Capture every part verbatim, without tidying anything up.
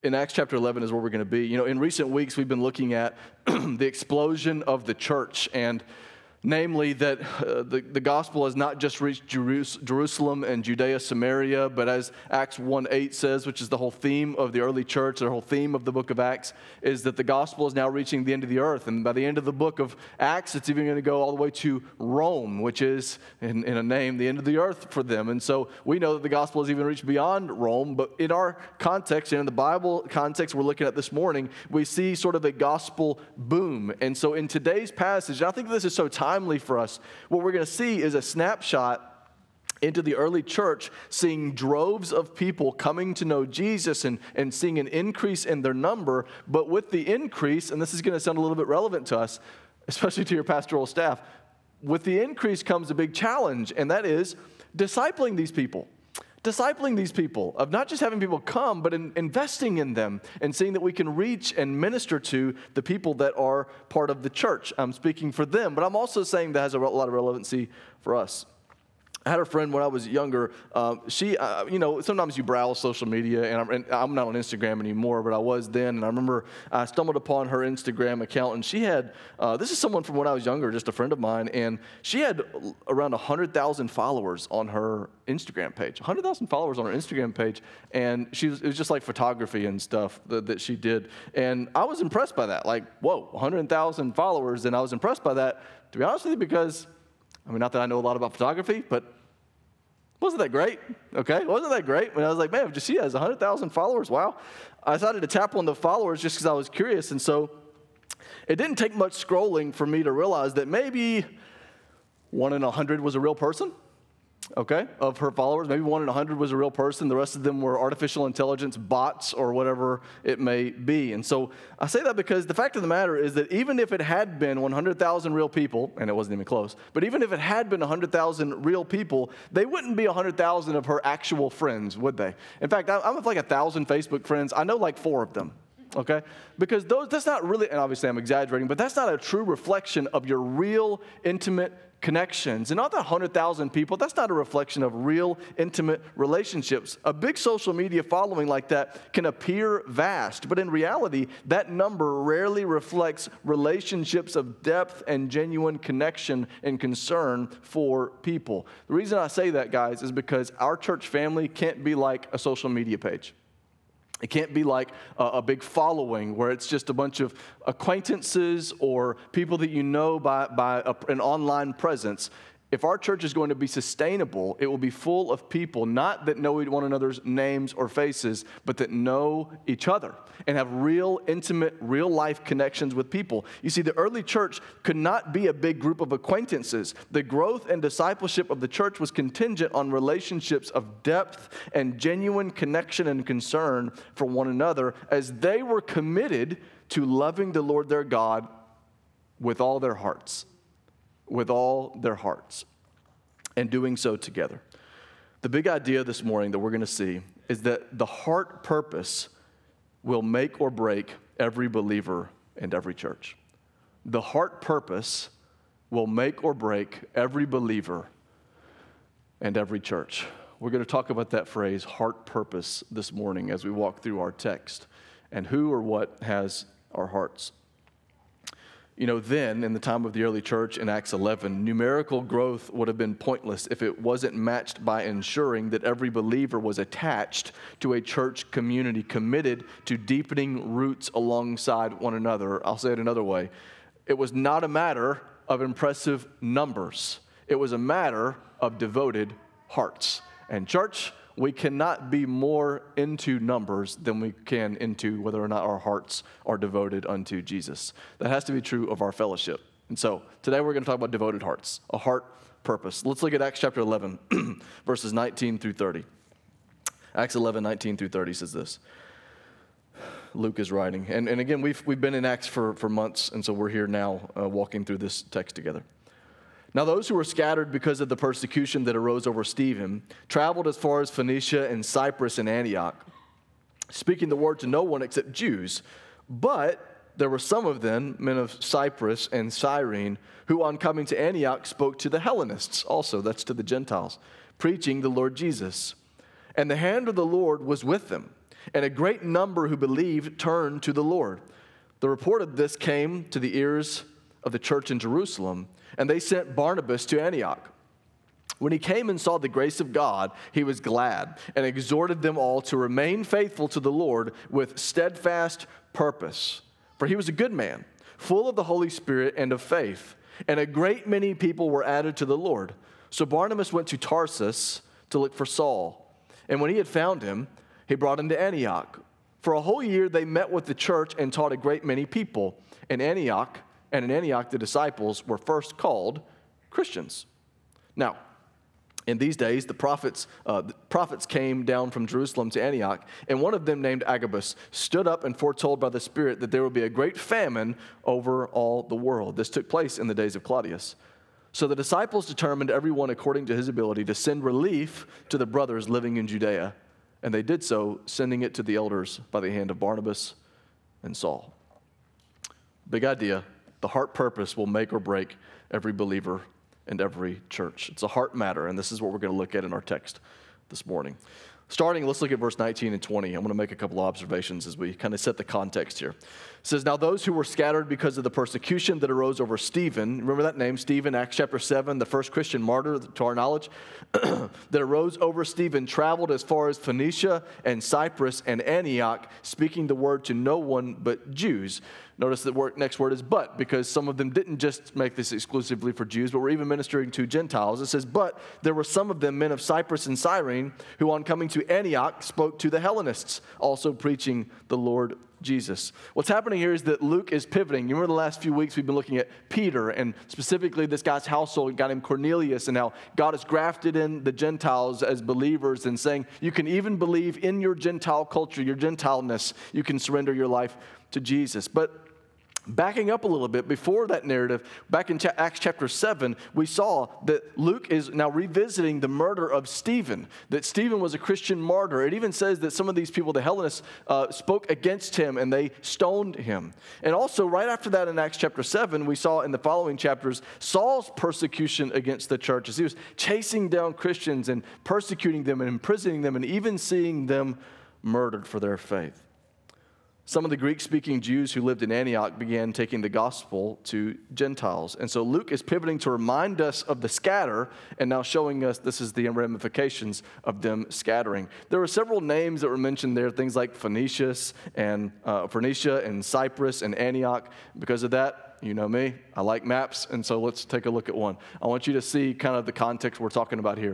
In Acts chapter eleven is where we're going to be. You know, in recent weeks, we've been looking at the explosion of the church, and namely that uh, the, the gospel has not just reached Jerus- Jerusalem and Judea, Samaria, but as Acts one eight says, which is the whole theme of the early church, the whole theme of the book of Acts, is that the gospel is now reaching the end of the earth. And by the end of the book of Acts, it's even going to go all the way to Rome, which is, in, in a name, the end of the earth for them. And so we know that the gospel has even reached beyond Rome, but in our context, and in the Bible context we're looking at this morning, we see sort of a gospel boom. And so in today's passage, and I think this is so timely, Timely for us, what we're going to see is a snapshot into the early church, seeing droves of people coming to know Jesus and, and seeing an increase in their number. But with the increase, and this is going to sound a little bit relevant to us, especially to your pastoral staff, with the increase comes a big challenge, and that is discipling these people. Discipling these people, of not just having people come, but in investing in them and seeing that we can reach and minister to the people that are part of the church. I'm speaking for them, but I'm also saying that has a lot of relevancy for us. I had a friend when I was younger. Uh, she, uh, you know, sometimes you browse social media, and I'm, and I'm not on Instagram anymore, but I was then. And I remember I stumbled upon her Instagram account, and she had, uh, this is someone from when I was younger, just a friend of mine, and she had around one hundred thousand followers on her Instagram page. one hundred thousand followers on her Instagram page, and she was, it was just like photography and stuff that, that she did. And I was impressed by that. Like, whoa, one hundred thousand followers, and I was impressed by that, to be honest with you, because I mean, not that I know a lot about photography, but wasn't that great? Okay, wasn't that great? When I was like, man, just she has one hundred thousand followers. Wow. I decided to tap on the followers just because I was curious. And so it didn't take much scrolling for me to realize that maybe one in a hundred was a real person. Okay, of her followers, maybe one in a hundred was a real person. The rest of them were artificial intelligence bots or whatever it may be. And so I say that because the fact of the matter is that even if it had been one hundred thousand real people, and it wasn't even close, but even if it had been one hundred thousand real people, they wouldn't be one hundred thousand of her actual friends, would they? In fact, I'm with like one thousand Facebook friends. I know like four of them. Okay? Because those, that's not really, and obviously I'm exaggerating, but that's not a true reflection of your real intimate connections. And not that one hundred thousand people, that's not a reflection of real intimate relationships. A big social media following like that can appear vast, but in reality, that number rarely reflects relationships of depth and genuine connection and concern for people. The reason I say that, guys, is because our church family can't be like a social media page. It can't be like a, a big following where it's just a bunch of acquaintances or people that you know by, by a, an online presence. If our church is going to be sustainable, it will be full of people, not that know one another's names or faces, but that know each other and have real, intimate, real-life connections with people. You see, the early church could not be a big group of acquaintances. The growth and discipleship of the church was contingent on relationships of depth and genuine connection and concern for one another as they were committed to loving the Lord their God with all their hearts. with all their hearts, and doing so together. The big idea this morning that we're going to see is that the heart purpose will make or break every believer and every church. The heart purpose will make or break every believer and every church. We're going to talk about that phrase, heart purpose, this morning as we walk through our text and who or what has our hearts. You know, then, in the time of the early church in Acts eleven, numerical growth would have been pointless if it wasn't matched by ensuring that every believer was attached to a church community committed to deepening roots alongside one another. I'll say it another way. It was not a matter of impressive numbers. It was a matter of devoted hearts. And church, we cannot be more into numbers than we can into whether or not our hearts are devoted unto Jesus. That has to be true of our fellowship. And so today we're going to talk about devoted hearts, a heart purpose. Let's look at Acts chapter eleven, verses nineteen through thirty. Acts eleven, nineteen through thirty says this. Luke is writing. And, and again, we've, we've been in Acts for, for months, and so we're here now uh, walking through this text together. Now those who were scattered because of the persecution that arose over Stephen traveled as far as Phoenicia and Cyprus and Antioch, speaking the word to no one except Jews. But there were some of them, men of Cyprus and Cyrene, who on coming to Antioch spoke to the Hellenists also, that's to the Gentiles, preaching the Lord Jesus. And the hand of the Lord was with them. And a great number who believed turned to the Lord. The report of this came to the ears of the church in Jerusalem, and they sent Barnabas to Antioch. When he came and saw the grace of God, he was glad and exhorted them all to remain faithful to the Lord with steadfast purpose. For he was a good man, full of the Holy Spirit and of faith, and a great many people were added to the Lord. So Barnabas went to Tarsus to look for Saul. And when he had found him, he brought him to Antioch. For a whole year they met with the church and taught a great many people. In Antioch, and in Antioch the disciples were first called Christians. Now, in these days, the prophets, uh, the prophets came down from Jerusalem to Antioch, and one of them, named Agabus, stood up and foretold by the Spirit that there would be a great famine over all the world. This took place in the days of Claudius. So the disciples determined, everyone according to his ability, to send relief to the brothers living in Judea. And they did so, sending it to the elders by the hand of Barnabas and Saul. Big idea. The heart purpose will make or break every believer and every church. It's a heart matter, and this is what we're going to look at in our text this morning. Starting, let's look at verse nineteen and twenty. I'm going to make a couple of observations as we kind of set the context here. It says, now those who were scattered because of the persecution that arose over Stephen, remember that name, Stephen, Acts chapter seven, the first Christian martyr to our knowledge, that arose over Stephen, traveled as far as Phoenicia and Cyprus and Antioch, speaking the word to no one but Jews. Notice the word, next word is but, because some of them didn't just make this exclusively for Jews, but were even ministering to Gentiles. It says, but there were some of them, men of Cyprus and Cyrene, who on coming to Antioch spoke to the Hellenists, also preaching the Lord Jesus. What's happening here is that Luke is pivoting. You remember the last few weeks we've been looking at Peter, and specifically this guy's household, a guy named Cornelius, and how God has grafted in the Gentiles as believers and saying, you can even believe in your Gentile culture, your Gentileness. You can surrender your life to Jesus. But backing up a little bit, before that narrative, back in Acts chapter seven, we saw that Luke is now revisiting the murder of Stephen, that Stephen was a Christian martyr. It even says that some of these people, the Hellenists, uh, spoke against him and they stoned him. And also, right after that in Acts chapter seven, we saw in the following chapters Saul's persecution against the church as he was chasing down Christians and persecuting them and imprisoning them and even seeing them murdered for their faith. Some of the Greek-speaking Jews who lived in Antioch began taking the gospel to Gentiles. And so Luke is pivoting to remind us of the scatter and now showing us this is the ramifications of them scattering. There were several names that were mentioned there, things like Phoenicius and uh, Phoenicia and Cyprus and Antioch. Because of that, you know me, I like maps, and so let's take a look at one. I want you to see kind of the context we're talking about here.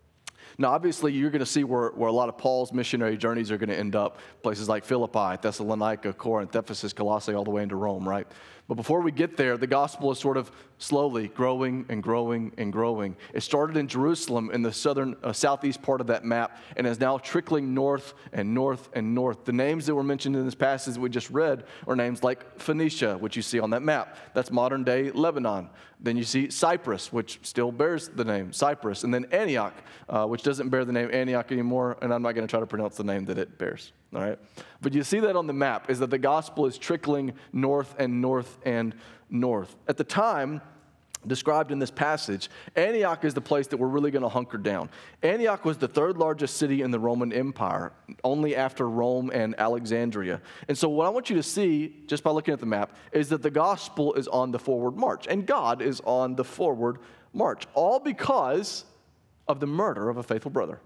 Now, obviously, you're going to see where, where a lot of Paul's missionary journeys are going to end up, places like Philippi, Thessalonica, Corinth, Ephesus, Colossae, all the way into Rome, right? But before we get there, the gospel is sort of slowly growing and growing and growing. It started in Jerusalem in the southern, uh, southeast part of that map and is now trickling north and north and north. The names that were mentioned in this passage we just read are names like Phoenicia, which you see on that map. That's modern-day Lebanon. Then you see Cyprus, which still bears the name Cyprus. And then Antioch, uh, which doesn't bear the name Antioch anymore, and I'm not going to try to pronounce the name that it bears. All right? But you see that on the map, is that the gospel is trickling north and north and north. At the time described in this passage, Antioch is the place that we're really going to hunker down. Antioch was the third largest city in the Roman Empire, only after Rome and Alexandria. And so what I want you to see, just by looking at the map, is that the gospel is on the forward march, and God is on the forward march, all because of the murder of a faithful brother.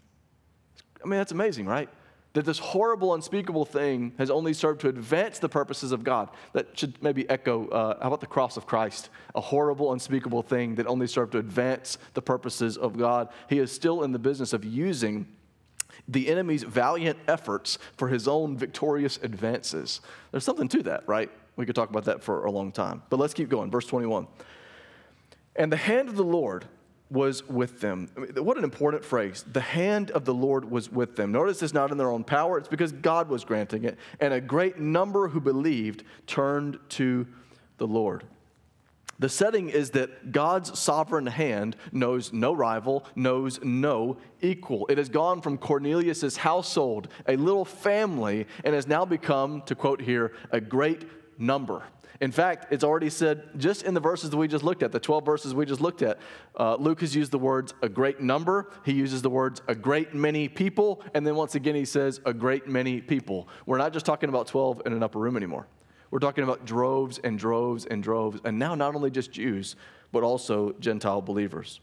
I mean, that's amazing, right? That this horrible, unspeakable thing has only served to advance the purposes of God. That should maybe echo, uh, how about the cross of Christ? A horrible, unspeakable thing that only served to advance the purposes of God. He is still in the business of using the enemy's valiant efforts for his own victorious advances. There's something to that, right? We could talk about that for a long time. But let's keep going. Verse twenty-one. And the hand of the Lord was with them. I mean, what an important phrase. The hand of the Lord was with them. Notice it's not in their own power. It's because God was granting it. And a great number who believed turned to the Lord. The setting is that God's sovereign hand knows no rival, knows no equal. It has gone from Cornelius' household, a little family, and has now become, to quote here, a great number. In fact, it's already said just in the verses that we just looked at, the twelve verses we just looked at, uh, Luke has used the words a great number. He uses the words a great many people. And then once again, he says a great many people. We're not just talking about twelve in an upper room anymore. We're talking about droves and droves and droves. And now not only just Jews, but also Gentile believers.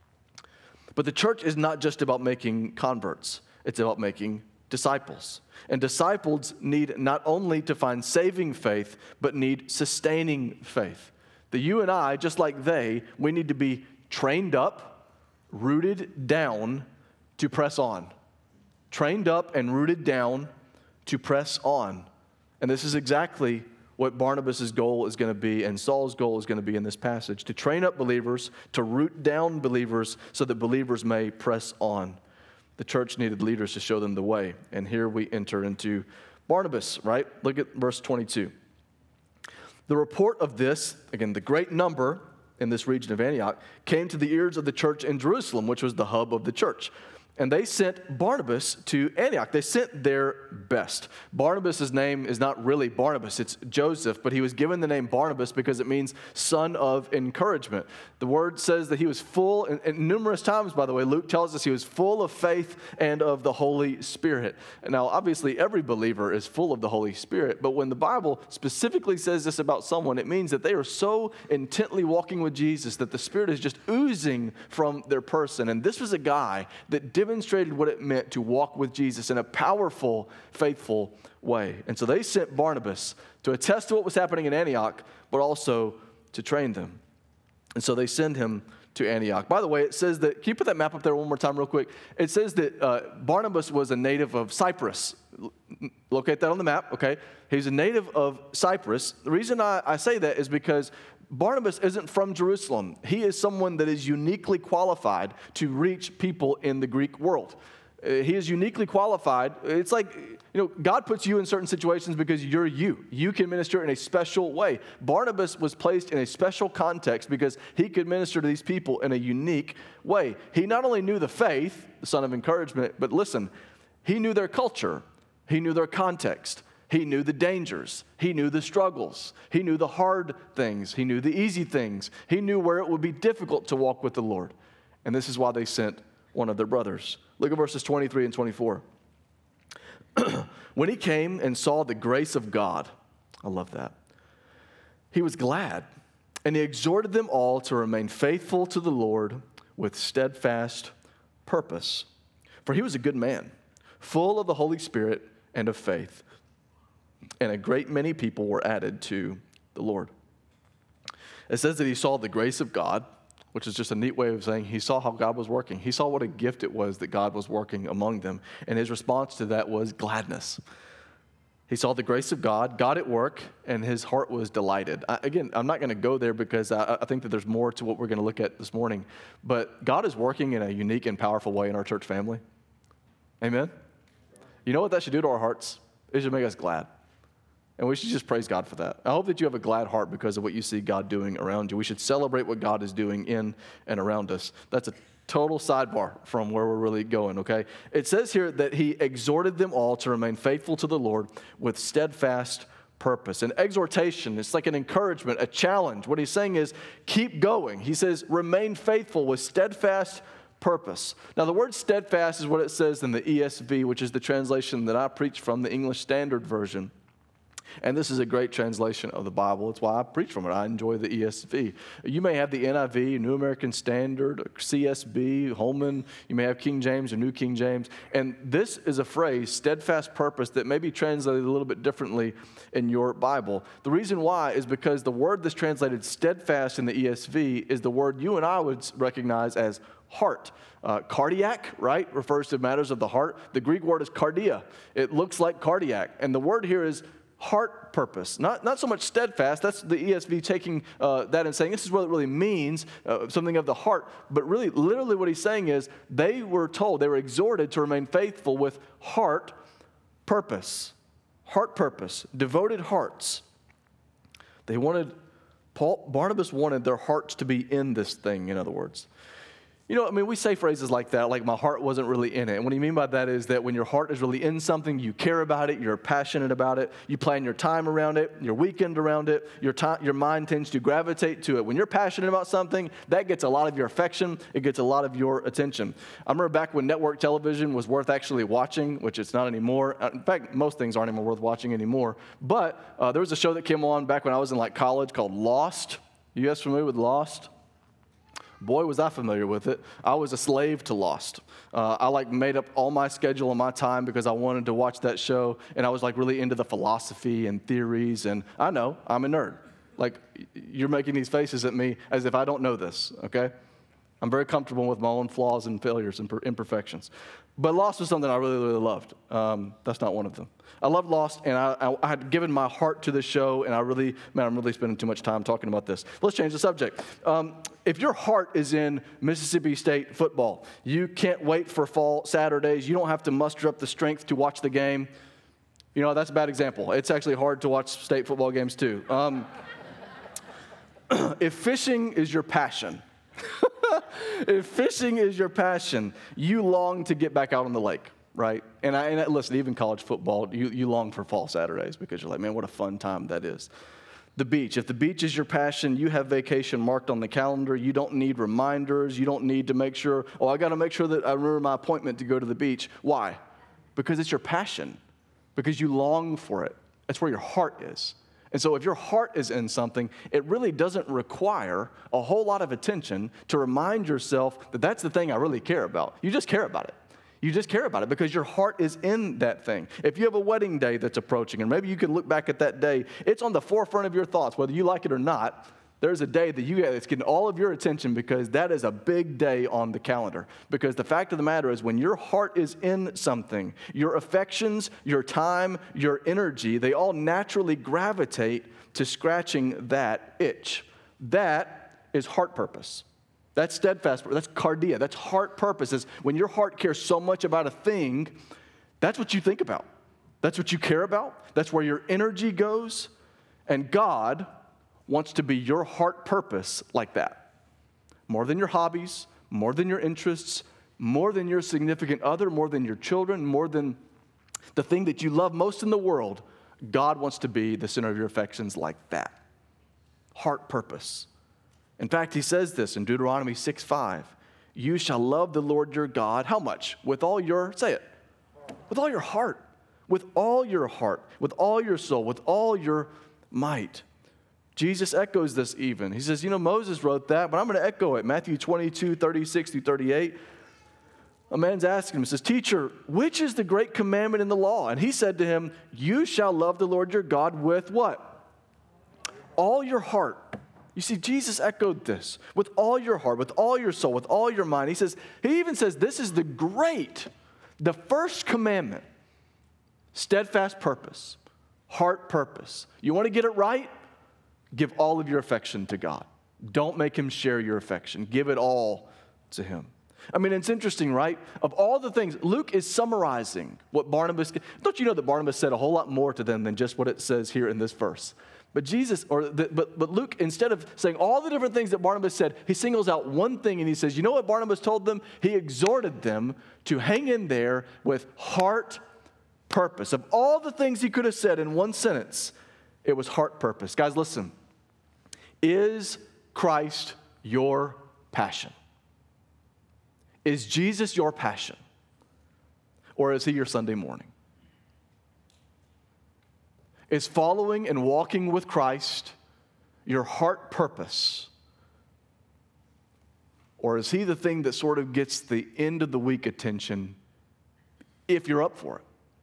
But the church is not just about making converts. It's about making disciples. And disciples need not only to find saving faith, but need sustaining faith. That you and I, just like they, we need to be trained up, rooted down to press on. Trained up and rooted down to press on. And this is exactly what Barnabas' goal is going to be and Saul's goal is going to be in this passage. To train up believers, to root down believers so that believers may press on. The church needed leaders to show them the way. And here we enter into Barnabas, right? Look at verse twenty-two. The report of this, again, the great number in this region of Antioch, came to the ears of the church in Jerusalem, which was the hub of the church. And they sent Barnabas to Antioch. They sent their best. Barnabas' name is not really Barnabas, it's Joseph, but he was given the name Barnabas because it means son of encouragement. The word says that he was full, and, and numerous times, by the way, Luke tells us he was full of faith and of the Holy Spirit. Now, obviously, every believer is full of the Holy Spirit, but when the Bible specifically says this about someone, it means that they are so intently walking with Jesus that the Spirit is just oozing from their person. And this was a guy that did demonstrated what it meant to walk with Jesus in a powerful, faithful way. And so they sent Barnabas to attest to what was happening in Antioch, but also to train them. And so they send him to Antioch. By the way, it says that, can you put that map up there one more time real quick? It says that uh, Barnabas was a native of Cyprus. Locate that on the map, okay? He's a native of Cyprus. The reason I, I say that is because Barnabas isn't from Jerusalem. He is someone that is uniquely qualified to reach people in the Greek world. Uh, he is uniquely qualified. It's like, you know, God puts you in certain situations because you're you. You can minister in a special way. Barnabas was placed in a special context because he could minister to these people in a unique way. He not only knew the faith, the son of encouragement, but listen, he knew their culture. He knew their context. He knew the dangers. He knew the struggles. He knew the hard things. He knew the easy things. He knew where it would be difficult to walk with the Lord. And this is why they sent one of their brothers. Look at verses twenty-three and twenty-four. When he came and saw the grace of God, I love that, he was glad, and he exhorted them all to remain faithful to the Lord with steadfast purpose. For he was a good man, full of the Holy Spirit and of faith. And a great many people were added to the Lord. It says that he saw the grace of God, which is just a neat way of saying he saw how God was working. He saw what a gift it was that God was working among them. And his response to that was gladness. He saw the grace of God, God at work, and his heart was delighted. I, again, I'm not going to go there because I, I think that there's more to what we're going to look at this morning. But God is working in a unique and powerful way in our church family. Amen? You know what that should do to our hearts? It should make us glad. And we should just praise God for that. I hope that you have a glad heart because of what you see God doing around you. We should celebrate what God is doing in and around us. That's a total sidebar from where we're really going, okay? It says here that he exhorted them all to remain faithful to the Lord with steadfast purpose. An exhortation, it's like an encouragement, a challenge. What he's saying is, keep going. He says, remain faithful with steadfast purpose. Now, the word steadfast is what it says in the E S V, which is the translation that I preach from, the English Standard Version. And this is a great translation of the Bible. It's why I preach from it. I enjoy the E S V. You may have the N I V, New American Standard, C S B, Holman. You may have King James or New King James. And this is a phrase, steadfast purpose, that may be translated a little bit differently in your Bible. The reason why is because the word that's translated steadfast in the E S V is the word you and I would recognize as heart. Uh, cardiac, right, refers to matters of the heart. The Greek word is cardia. It looks like cardiac. And the word here is heart purpose, not not so much steadfast. That's the E S V taking uh, that and saying this is what it really means, uh, something of the heart. But really, literally what he's saying is they were told, they were exhorted to remain faithful with heart purpose. Heart purpose, devoted hearts. They wanted, Paul, Barnabas wanted their hearts to be in this thing, in other words. You know, I mean, we say phrases like that, like my heart wasn't really in it. And what I mean by that is that when your heart is really in something, you care about it, you're passionate about it, you plan your time around it, your weekend around it, your time, your mind tends to gravitate to it. When you're passionate about something, that gets a lot of your affection, it gets a lot of your attention. I remember back when network television was worth actually watching, which it's not anymore. In fact, most things aren't even worth watching anymore. But uh, there was a show that came on back when I was in like college called Lost. You guys familiar with Lost? Boy, was I familiar with it. I was a slave to Lost. Uh, I like made up all my schedule and my time because I wanted to watch that show, and I was like really into the philosophy and theories, and I know, I'm a nerd. Like, you're making these faces at me as if I don't know this, okay? I'm very comfortable with my own flaws and failures and imperfections. But Lost was something I really, really loved. Um, that's not one of them. I loved Lost, and I, I, I had given my heart to the show, and I really, man, I'm really spending too much time talking about this. Let's change the subject. Um, if your heart is in Mississippi State football, you can't wait for fall Saturdays. You don't have to muster up the strength to watch the game. You know, that's a bad example. It's actually hard to watch state football games, too. Um, if fishing is your passion, if fishing is your passion, you long to get back out on the lake, right? And, I, and I, listen, even college football, you, you long for fall Saturdays because you're like, man, what a fun time that is. The beach. If the beach is your passion, you have vacation marked on the calendar. You don't need reminders. You don't need to make sure, oh, I got to make sure that I remember my appointment to go to the beach. Why? Because it's your passion. Because you long for it. That's where your heart is. And so if your heart is in something, it really doesn't require a whole lot of attention to remind yourself that that's the thing I really care about. You just care about it. You just care about it because your heart is in that thing. If you have a wedding day that's approaching, and maybe you can look back at that day, it's on the forefront of your thoughts, whether you like it or not. There's a day that you get that's getting all of your attention because that is a big day on the calendar. Because the fact of the matter is when your heart is in something, your affections, your time, your energy, they all naturally gravitate to scratching that itch. That is heart purpose. That's steadfast, that's cardia, that's heart purpose. It's when your heart cares so much about a thing, that's what you think about. That's what you care about. That's where your energy goes. And God wants to be your heart purpose like that. More than your hobbies, more than your interests, more than your significant other, more than your children, more than the thing that you love most in the world, God wants to be the center of your affections like that. Heart purpose. In fact, he says this in Deuteronomy six five. You shall love the Lord your God. How much? With all your, say it, with all your heart, with all your heart, with all your soul, with all your might. Jesus echoes this even. He says, you know, Moses wrote that, but I'm going to echo it. Matthew twenty-two, thirty-six through thirty-eight. A man's asking him, he says, teacher, which is the great commandment in the law? And he said to him, you shall love the Lord your God with what? All your heart. You see, Jesus echoed this. With all your heart, with all your soul, with all your mind. He says, he even says, this is the great, the first commandment. Steadfast purpose, heart purpose. You want to get it right? Give all of your affection to God. Don't make him share your affection. Give it all to him. I mean, it's interesting, right? Of all the things, Luke is summarizing what Barnabas, don't you know that Barnabas said a whole lot more to them than just what it says here in this verse? But Jesus, or the, but, but Luke, instead of saying all the different things that Barnabas said, he singles out one thing and he says, you know what Barnabas told them? He exhorted them to hang in there with heart purpose. Of all the things he could have said in one sentence, it was heart purpose. Guys, listen. Is Christ your passion? Is Jesus your passion? Or is he your Sunday morning? Is following and walking with Christ your heart purpose? Or is he the thing that sort of gets the end of the week attention if you're up for it?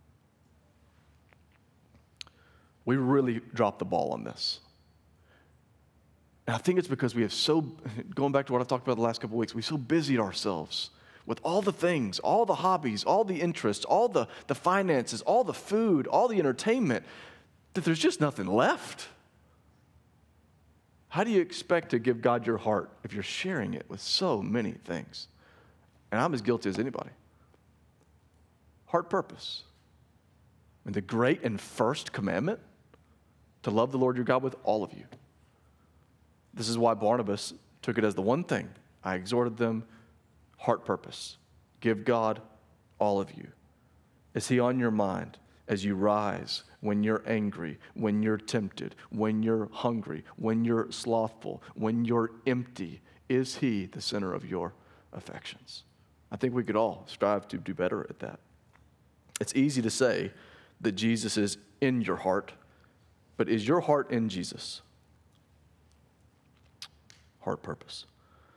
We really dropped the ball on this. And I think it's because we have so, going back to what I've talked about the last couple of weeks, we so busied ourselves with all the things, all the hobbies, all the interests, all the, the finances, all the food, all the entertainment, that there's just nothing left. How do you expect to give God your heart if you're sharing it with so many things? And I'm as guilty as anybody. Heart purpose. And the great and first commandment, to love the Lord your God with all of you. This is why Barnabas took it as the one thing. I exhorted them Heart purpose. Give God all of you. Is he on your mind as you rise, when you're angry, when you're tempted, when you're hungry, when you're slothful, when you're empty? Is he the center of your affections? I think we could all strive to do better at that. It's easy to say that Jesus is in your heart, but is your heart in Jesus? Heart purpose.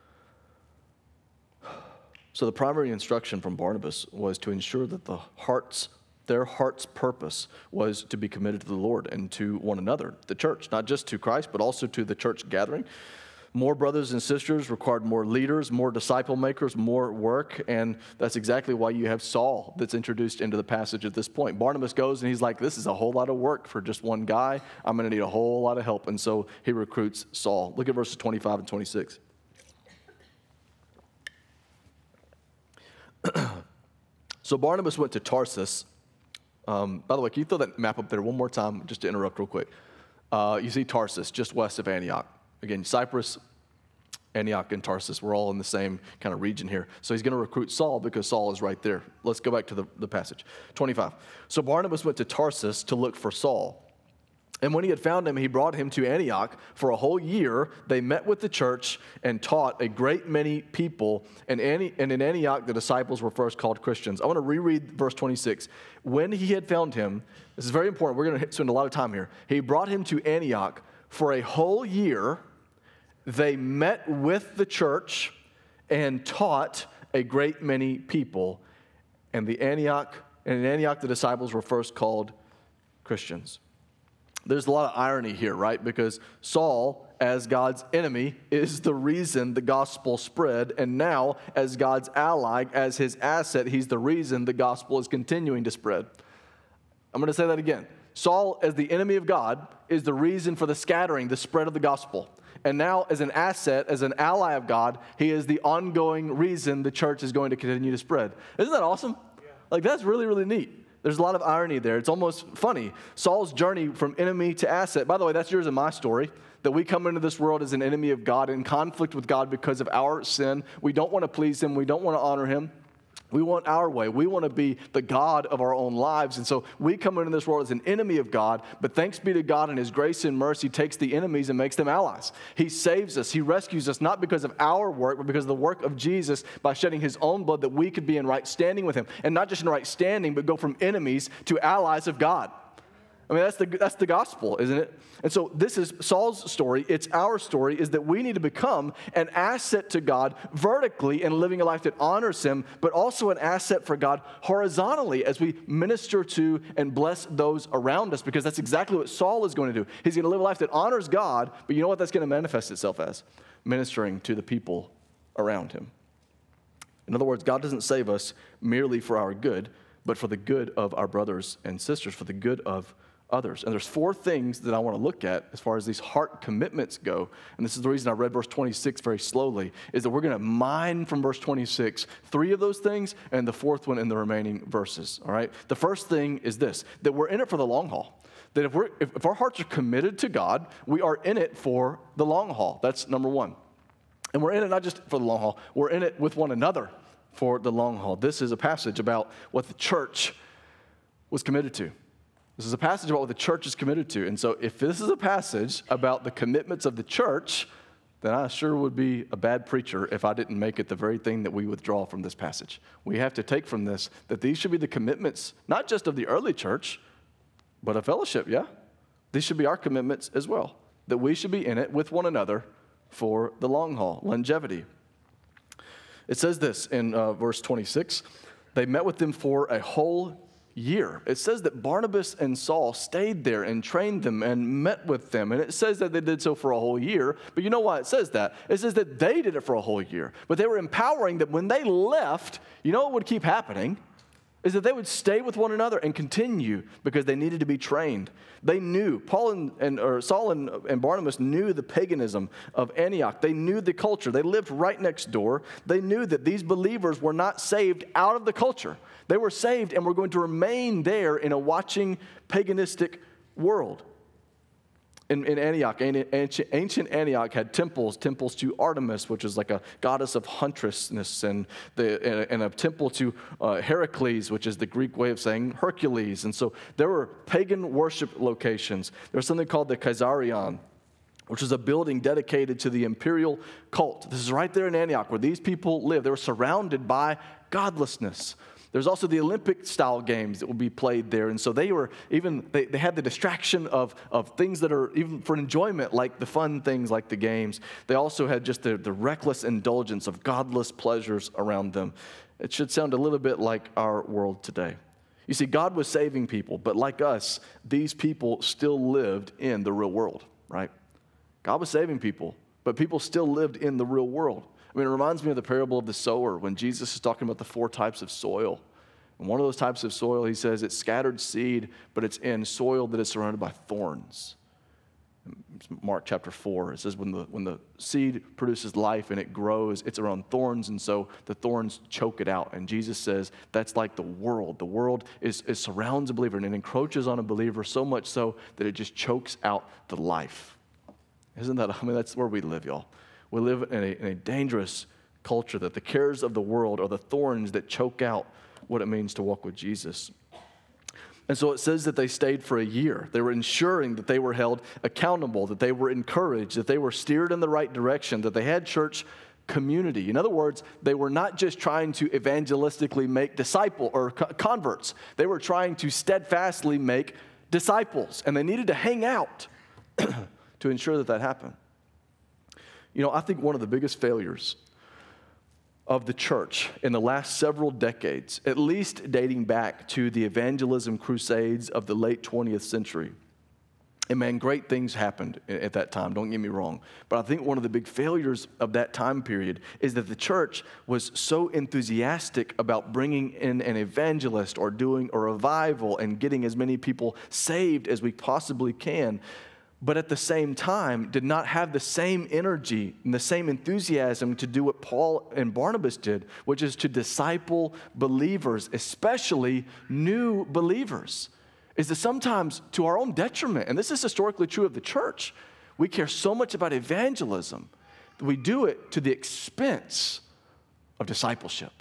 So the primary instruction from Barnabas was to ensure that the hearts, their heart's purpose was to be committed to the Lord and to one another, the church, not just to Christ, but also to the church gathering. More brothers and sisters required more leaders, more disciple makers, more work, and that's exactly why you have Saul that's introduced into the passage at this point. Barnabas goes and he's like, this is a whole lot of work for just one guy. I'm going to need a whole lot of help, and so he recruits Saul. Look at verses twenty-five and twenty-six. So Barnabas went to Tarsus. Um, by the way, can you throw that map up there one more time just to interrupt real quick? Uh, you see Tarsus just west of Antioch. Again, Cyprus, Antioch, and Tarsus, we're all in the same kind of region here. So he's going to recruit Saul because Saul is right there. Let's go back to the, the passage. twenty-five. So Barnabas went to Tarsus to look for Saul. And when he had found him, he brought him to Antioch. For a whole year, they met with the church and taught a great many people. And, Anti- and in Antioch, the disciples were first called Christians. I want to reread verse twenty-six. When he had found him, this is very important. We're going to spend a lot of time here. He brought him to Antioch. For a whole year, they met with the church and taught a great many people. And the Antioch, and in Antioch, the disciples were first called Christians. There's a lot of irony here, right? Because Saul, as God's enemy, is the reason the gospel spread. And now, as God's ally, as his asset, he's the reason the gospel is continuing to spread. I'm going to say that again. Saul, as the enemy of God, is the reason for the scattering, the spread of the gospel. And now, as an asset, as an ally of God, he is the ongoing reason the church is going to continue to spread. Isn't that awesome? Yeah. Like, that's really, really neat. There's a lot of irony there. It's almost funny. Saul's journey from enemy to asset. By the way, that's yours and my story, that we come into this world as an enemy of God, in conflict with God because of our sin. We don't want to please him. We don't want to honor him. We want our way. We want to be the God of our own lives. And so we come into this world as an enemy of God, but thanks be to God and his grace and mercy takes the enemies and makes them allies. He saves us. He rescues us, not because of our work, but because of the work of Jesus by shedding his own blood that we could be in right standing with him. And not just in right standing, but go from enemies to allies of God. I mean, that's the that's the gospel, isn't it? And so this is Saul's story. It's our story, is that we need to become an asset to God vertically and living a life that honors him, but also an asset for God horizontally as we minister to and bless those around us, because that's exactly what Saul is going to do. He's going to live a life that honors God, but you know what that's going to manifest itself as? Ministering to the people around him. In other words, God doesn't save us merely for our good, but for the good of our brothers and sisters, for the good of others. And there's four things that I want to look at as far as these heart commitments go. And this is the reason I read verse twenty-six very slowly, is that we're going to mine from verse twenty-six three of those things and the fourth one in the remaining verses. All right. The first thing is this, that we're in it for the long haul. That if we're if, if our hearts are committed to God, we are in it for the long haul. That's number one. And we're in it not just for the long haul, we're in it with one another for the long haul. This is a passage about what the church was committed to. This is a passage about what the church is committed to. And so if this is a passage about the commitments of the church, then I sure would be a bad preacher if I didn't make it the very thing that we withdraw from this passage. We have to take from this that these should be the commitments, not just of the early church, but of fellowship, yeah? These should be our commitments as well, that we should be in it with one another for the long haul, longevity. It says this in uh, verse twenty-six, they met with them for a whole year. It says that Barnabas and Saul stayed there and trained them and met with them. And it says that they did so for a whole year. But you know why it says that? It says that they did it for a whole year. But they were empowering that when they left, you know what would keep happening? Is that they would stay with one another and continue because they needed to be trained. They knew, Paul and, and or Saul and, and Barnabas knew the paganism of Antioch. They knew the culture. They lived right next door. They knew that these believers were not saved out of the culture. They were saved and were going to remain there in a watching paganistic world. In, in Antioch, ancient, ancient Antioch had temples, temples to Artemis, which is like a goddess of huntressness, and, the, and, and a temple to uh, Heracles, which is the Greek way of saying Hercules. And so there were pagan worship locations. There was something called the Caesarion, which was a building dedicated to the imperial cult. This is right there in Antioch where these people lived. They were surrounded by godlessness. There's also the Olympic-style games that will be played there. And so they were even, they, they had the distraction of, of things that are even for enjoyment, like the fun things like the games. They also had just the, the reckless indulgence of godless pleasures around them. It should sound a little bit like our world today. You see, God was saving people, but like us, these people still lived in the real world, right? God was saving people, but people still lived in the real world. I mean, it reminds me of the parable of the sower when Jesus is talking about the four types of soil. And one of those types of soil, he says, it's scattered seed, but it's in soil that is surrounded by thorns. Mark chapter four, it says when the, when the seed produces life and it grows, it's around thorns, and so the thorns choke it out. And Jesus says that's like the world. The world is, is surrounds a believer and it encroaches on a believer so much so that it just chokes out the life. Isn't that, I mean, that's where we live, y'all. We live in a, in a dangerous culture that the cares of the world are the thorns that choke out what it means to walk with Jesus. And so it says that they stayed for a year. They were ensuring that they were held accountable, that they were encouraged, that they were steered in the right direction, that they had church community. In other words, they were not just trying to evangelistically make disciple or converts. They were trying to steadfastly make disciples, and they needed to hang out to ensure that that happened. You know, I think one of the biggest failures of the church in the last several decades, at least dating back to the evangelism crusades of the late twentieth century, and man, great things happened at that time, don't get me wrong, but I think one of the big failures of that time period is that the church was so enthusiastic about bringing in an evangelist or doing a revival and getting as many people saved as we possibly can, but at the same time did not have the same energy and the same enthusiasm to do what Paul and Barnabas did, which is to disciple believers, especially new believers, is that sometimes to our own detriment, and this is historically true of the church, we care so much about evangelism that we do it to the expense of discipleship.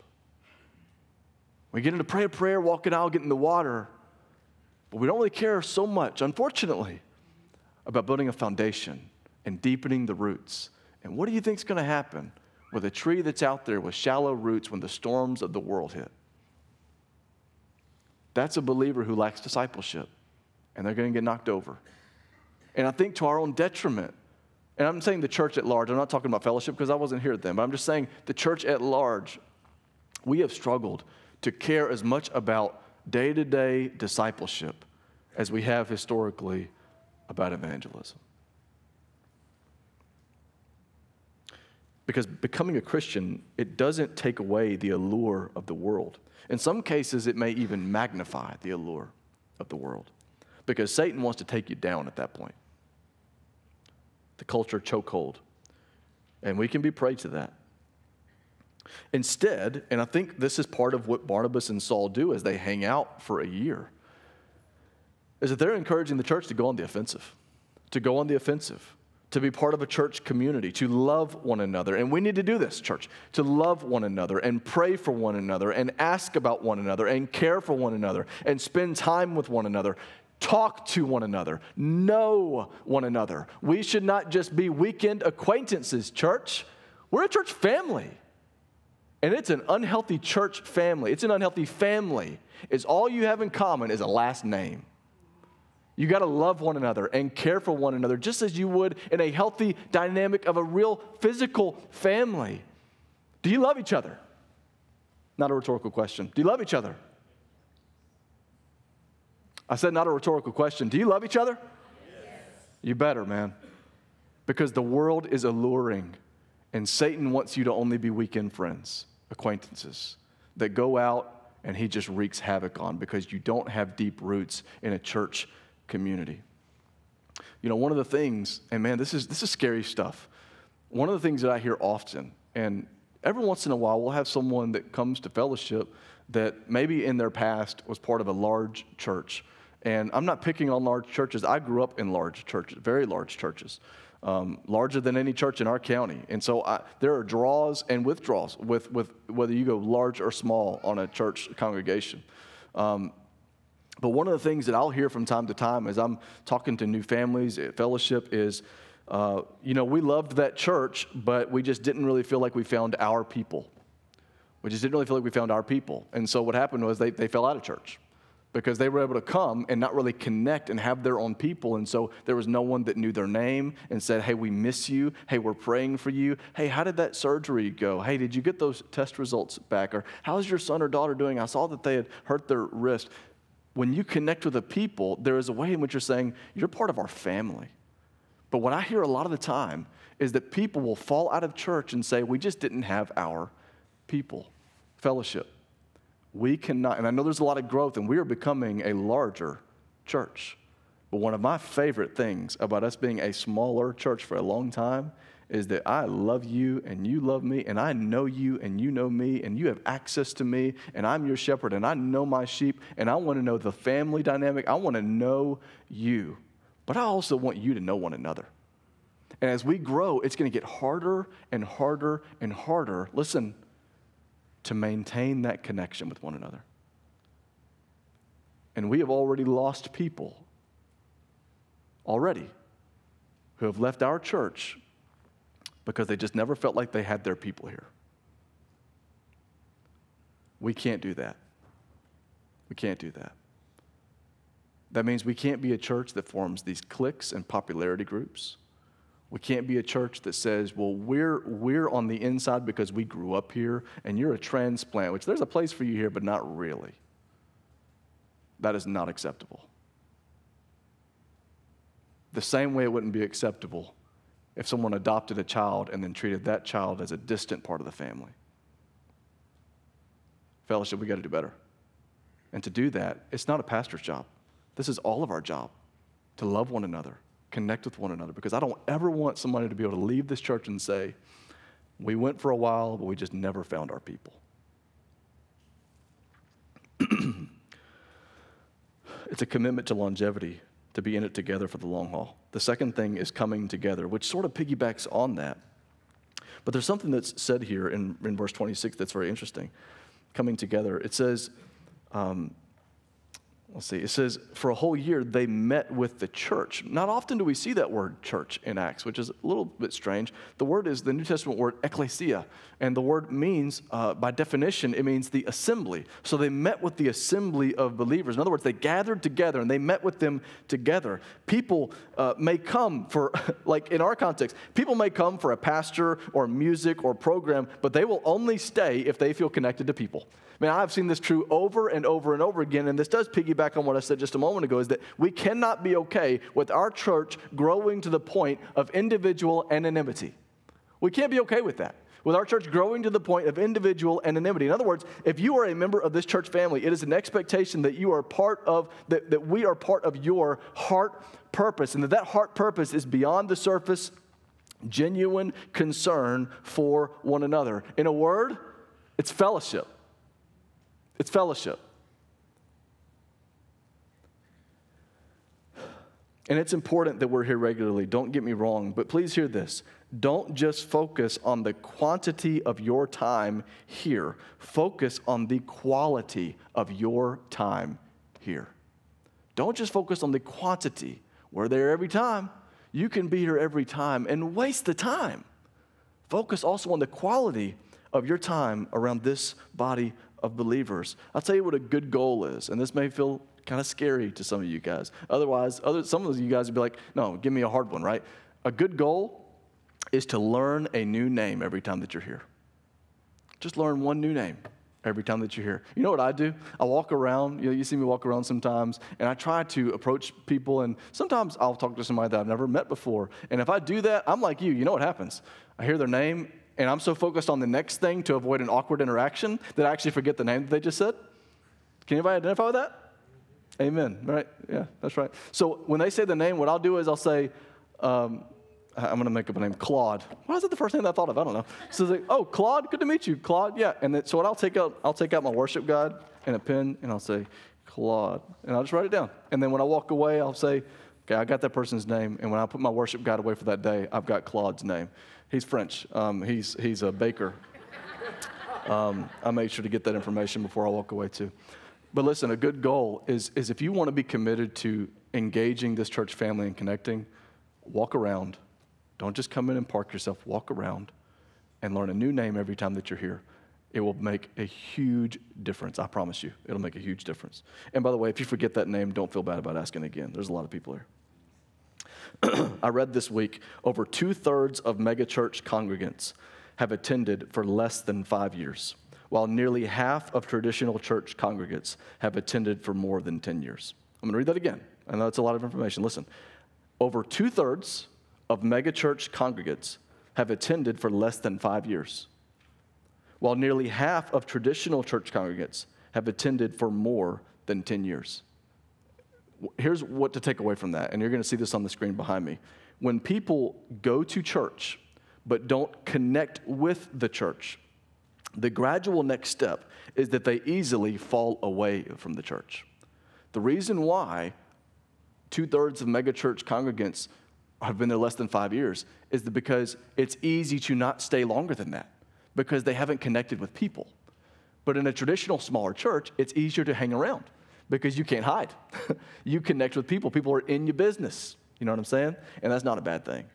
We get into pray a prayer, walk an aisle, get in the water, but we don't really care so much, unfortunately, about building a foundation and deepening the roots. And what do you think is going to happen with a tree that's out there with shallow roots when the storms of the world hit? That's a believer who lacks discipleship, and they're going to get knocked over. And I think to our own detriment, and I'm saying the church at large, I'm not talking about fellowship because I wasn't here then, but I'm just saying the church at large, we have struggled to care as much about day-to-day discipleship as we have historically about evangelism. Because becoming a Christian, it doesn't take away the allure of the world. In some cases, it may even magnify the allure of the world, because Satan wants to take you down at that point. The culture chokehold. And we can be prey to that. Instead, and I think this is part of what Barnabas and Saul do as they hang out for a year, is that they're encouraging the church to go on the offensive, to go on the offensive, to be part of a church community, to love one another. And we need to do this, church, to love one another and pray for one another and ask about one another and care for one another and spend time with one another, talk to one another, know one another. We should not just be weekend acquaintances, church. We're a church family. And it's an unhealthy church family. It's an unhealthy family. Is all you have in common is a last name. You got to love one another and care for one another just as you would in a healthy dynamic of a real physical family. Do you love each other? Not a rhetorical question. Do you love each other? I said not a rhetorical question. Do you love each other? Yes. You better, man. Because the world is alluring, and Satan wants you to only be weekend friends, acquaintances, that go out and he just wreaks havoc on because you don't have deep roots in a church community. You know, one of the things, and man, this is this is scary stuff. One of the things that I hear often, and every once in a while we'll have someone that comes to fellowship that maybe in their past was part of a large church, And I'm not picking on large churches. I grew up in large churches, very large churches, um, larger than any church in our county. And so I, there are draws and withdrawals with, with whether you go large or small on a church congregation. Um, but one of the things that I'll hear from time to time as I'm talking to new families at Fellowship is, uh, you know, we loved that church, but we just didn't really feel like we found our people. We just didn't really feel like we found our people. And so what happened was they, they fell out of church, because they were able to come and not really connect and have their own people. And so there was no one that knew their name and said, hey, we miss you. Hey, we're praying for you. Hey, how did that surgery go? Hey, did you get those test results back? Or how's your son or daughter doing? I saw that they had hurt their wrist. When you connect with the people, there is a way in which you're saying, you're part of our family. But what I hear a lot of the time is that people will fall out of church and say, we just didn't have our people. Fellowship. We cannot, and I know there's a lot of growth, and we are becoming a larger church. But one of my favorite things about us being a smaller church for a long time is that I love you, and you love me, and I know you, and you know me, and you have access to me, and I'm your shepherd, and I know my sheep, and I want to know the family dynamic. I want to know you, but I also want you to know one another. And as we grow, it's going to get harder and harder and harder. Listen, to maintain that connection with one another. And we have already lost people, already, who have left our church because they just never felt like they had their people here. We can't do that. We can't do that. That means we can't be a church that forms these cliques and popularity groups. We can't be a church that says, well, we're we're on the inside because we grew up here, and you're a transplant, which there's a place for you here, but not really. That is not acceptable. The same way it wouldn't be acceptable if someone adopted a child and then treated that child as a distant part of the family. Fellowship, we got to do better. And to do that, it's not a pastor's job. This is all of our job, to love one another, connect with one another, because I don't ever want somebody to be able to leave this church and say, we went for a while, but we just never found our people. It's a commitment to longevity, to be in it together for the long haul. The second thing is coming together, which sort of piggybacks on that. But there's something that's said here in, in verse twenty-six that's very interesting. Coming together. It says, um, Let's see, it says, for a whole year, they met with the church. Not often do we see that word church in Acts, which is a little bit strange. The word is the New Testament word ecclesia, and the word means, uh, by definition, it means the assembly. So they met with the assembly of believers. In other words, they gathered together, and they met with them together. People uh, may come for, like in our context, people may come for a pastor or music or program, but they will only stay if they feel connected to people. Man, I've seen this true over and over and over again, and this does piggyback on what I said just a moment ago, is that we cannot be okay with our church growing to the point of individual anonymity. We can't be okay with that, with our church growing to the point of individual anonymity. In other words, if you are a member of this church family, it is an expectation that you are part of, that, that we are part of your heart purpose, and that that heart purpose is beyond the surface, genuine concern for one another. In a word, it's fellowship. It's fellowship. And it's important that we're here regularly. Don't get me wrong, but please hear this. Don't just focus on the quantity of your time here. Focus on the quality of your time here. Don't just focus on the quantity. We're there every time. You can be here every time and waste the time. Focus also on the quality of your time around this body of believers. I'll tell you what a good goal is, and this may feel kind of scary to some of you guys. Otherwise, other, some of you guys would be like, no, give me a hard one, right? A good goal is to learn a new name every time that you're here. Just learn one new name every time that you're here. You know what I do? I walk around, you know, you see me walk around sometimes, and I try to approach people, and sometimes I'll talk to somebody that I've never met before, and if I do that, I'm like you. You know what happens? I hear their name, and I'm so focused on the next thing to avoid an awkward interaction that I actually forget the name that they just said. Can anybody identify with that? Amen. Right? Yeah, that's right. So when they say the name, what I'll do is I'll say, um, I'm going to make up a name, Claude. Why is it the first name that I thought of? I don't know. So they, oh, Claude, good to meet you, Claude. Yeah. And then, so what I'll take out, I'll take out my worship guide and a pen, and I'll say, Claude. And I'll just write it down. And then when I walk away, I'll say, okay, I got that person's name. And when I put my worship guide away for that day, I've got Claude's name. He's French. Um, he's, he's a baker. Um, I made sure to get that information before I walk away too. But listen, a good goal is, is if you want to be committed to engaging this church family and connecting, walk around. Don't just come in and park yourself. Walk around and learn a new name every time that you're here. It will make a huge difference. I promise you, it'll make a huge difference. And by the way, if you forget that name, don't feel bad about asking again. There's a lot of people here. I read this week, over two-thirds of megachurch congregants have attended for less than five years, while nearly half of traditional church congregants have attended for more than ten years. I'm going to read that again. I know that's a lot of information. Listen, over two-thirds of megachurch congregants have attended for less than five years, while nearly half of traditional church congregants have attended for more than ten years. Here's what to take away from that, and you're going to see this on the screen behind me. When people go to church but don't connect with the church, the gradual next step is that they easily fall away from the church. The reason why two-thirds of megachurch congregants have been there less than five years is that because it's easy to not stay longer than that because they haven't connected with people. But in a traditional smaller church, it's easier to hang around because you can't hide. You connect with people. People are in your business. You know what I'm saying? And that's not a bad thing.